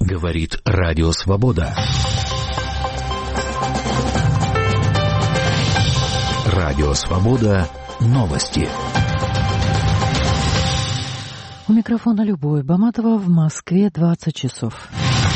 Говорит Радио Свобода. Радио Свобода. Новости. У микрофона Любовь Баматова. В Москве 20 часов.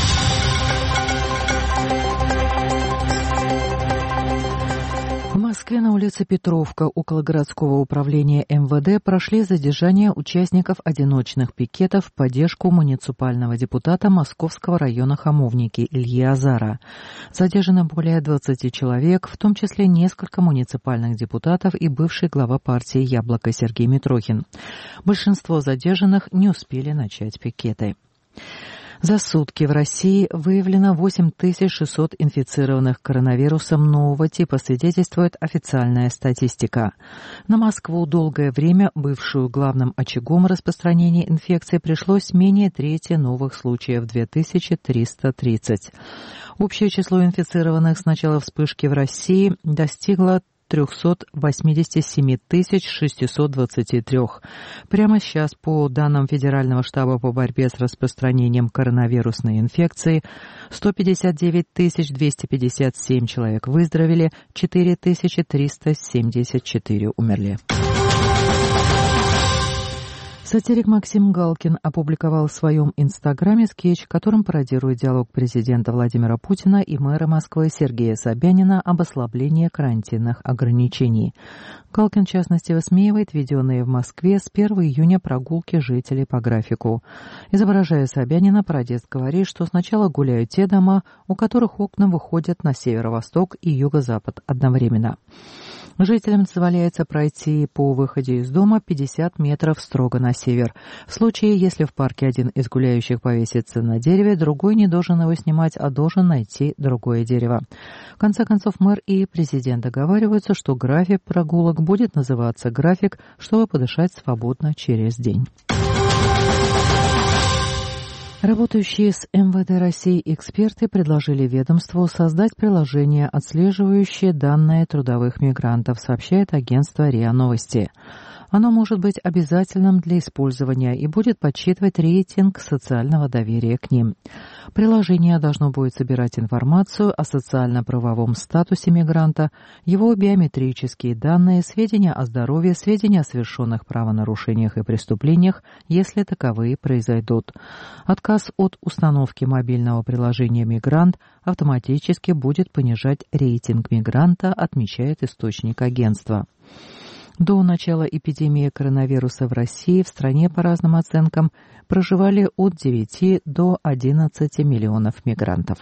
В Москве на улице Петровка около городского управления МВД прошли задержания участников одиночных пикетов в поддержку муниципального депутата Московского района Хамовники Ильи Азара. Задержано более 20 человек, в том числе несколько муниципальных депутатов и бывший глава партии «Яблоко» Сергей Митрохин. Большинство задержанных не успели начать пикеты. За сутки в России выявлено 8600 инфицированных коронавирусом нового типа, свидетельствует официальная статистика. На Москву долгое время, бывшую главным очагом распространения инфекции, пришлось менее трети новых случаев, 2330. Общее число инфицированных с начала вспышки в России достигло 387 623. Прямо сейчас, по данным Федерального штаба по борьбе с распространением коронавирусной инфекции, 159 257 человек выздоровели, 4374 умерли. Сатирик Максим Галкин опубликовал в своем инстаграме скетч, которым пародирует диалог президента Владимира Путина и мэра Москвы Сергея Собянина об ослаблении карантинных ограничений. Галкин, в частности, высмеивает введенные в Москве с 1 июня прогулки жителей по графику. Изображая Собянина, пародист говорит, что сначала гуляют те дома, у которых окна выходят на северо-восток и юго-запад одновременно. Жителям дозволяется пройти по выходе из дома 50 метров строго на север. В случае, если в парке один из гуляющих повесится на дереве, другой не должен его снимать, а должен найти другое дерево. В конце концов, мэр и президент договариваются, что график прогулок будет называться «график», чтобы подышать свободно через день. Работающие с МВД России эксперты предложили ведомству создать приложение, отслеживающее данные трудовых мигрантов, сообщает агентство РИА Новости. Оно может быть обязательным для использования и будет подсчитывать рейтинг социального доверия к ним. Приложение должно будет собирать информацию о социально-правовом статусе мигранта, его биометрические данные, сведения о здоровье, сведения о совершенных правонарушениях и преступлениях, если таковые произойдут. Отказ от установки мобильного приложения «Мигрант» автоматически будет понижать рейтинг мигранта, отмечает источник агентства. До начала эпидемии коронавируса в России в стране, по разным оценкам, проживали от 9 до 11 миллионов мигрантов.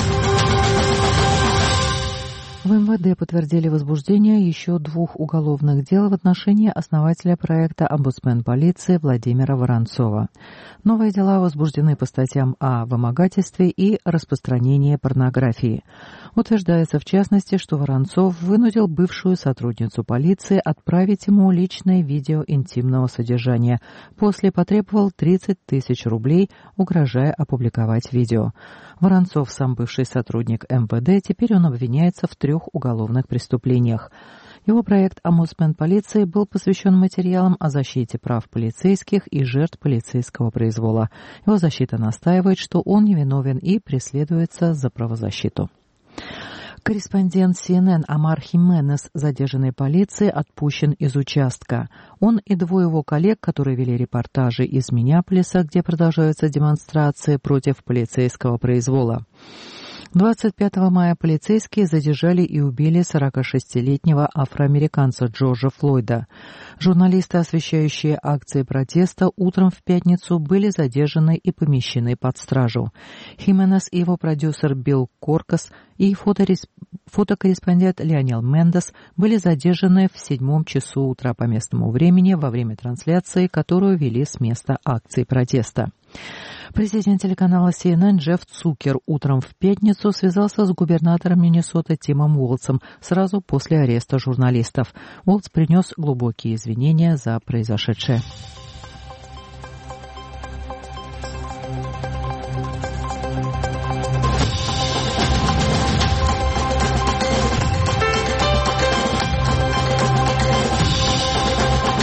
В МВД подтвердили возбуждение еще 2 уголовных дел в отношении основателя проекта «Омбудсмен полиции» Владимира Воронцова. Новые дела возбуждены по статьям о вымогательстве и распространении порнографии. Утверждается, в частности, что Воронцов вынудил бывшую сотрудницу полиции отправить ему личное видео интимного содержания. После потребовал 30 тысяч рублей, угрожая опубликовать видео. Воронцов, сам бывший сотрудник МВД, теперь он обвиняется в 3 уголовных преступлениях. Его проект «Омбудсмен полиции» был посвящен материалам о защите прав полицейских и жертв полицейского произвола. Его защита настаивает, что он невиновен и преследуется за правозащиту. Корреспондент CNN Амар Хименес, задержанный полицией, отпущен из участка. Он и 2 его коллег, которые вели репортажи из Миннеаполиса, где продолжаются демонстрации против полицейского произвола. 25 мая полицейские задержали и убили 46-летнего афроамериканца Джорджа Флойда. Журналисты, освещающие акции протеста, утром в пятницу были задержаны и помещены под стражу. Хименес и его продюсер Билл Коркас и фотокорреспондент Лионел Мендес были задержаны в 7 часу утра по местному времени во время трансляции, которую вели с места акции протеста. Президент телеканала CNN Джефф Цукер утром в пятницу связался с губернатором Миннесоты Тимом Уолтсом сразу после ареста журналистов. Уолтс принес глубокие извинения за произошедшее.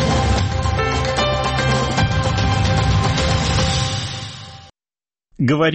Говорит